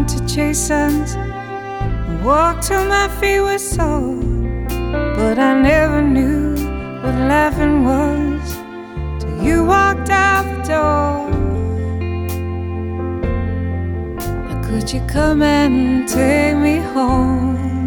want to chase suns and walk till my feet were sore. But I never knew what laughing was till you walked out the door. Now could you come and take me home?